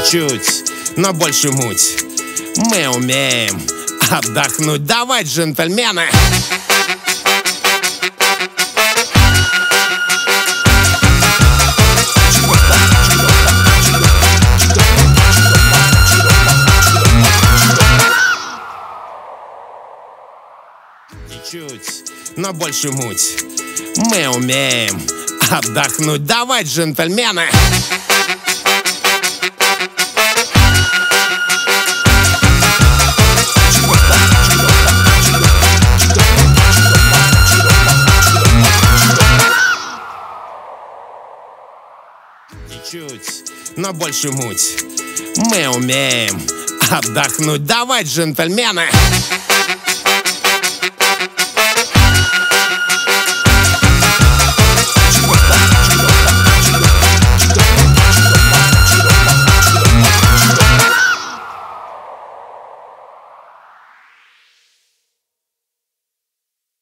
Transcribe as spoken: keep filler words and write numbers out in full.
чуть-чуть, но больше муть. Мы умеем отдохнуть. Давай, джентльмены! Чуть, но больше муть. Мы умеем отдохнуть. Давай, джентльмены! Чуть, но больше муть. Мы умеем отдохнуть. Давай, джентльмены!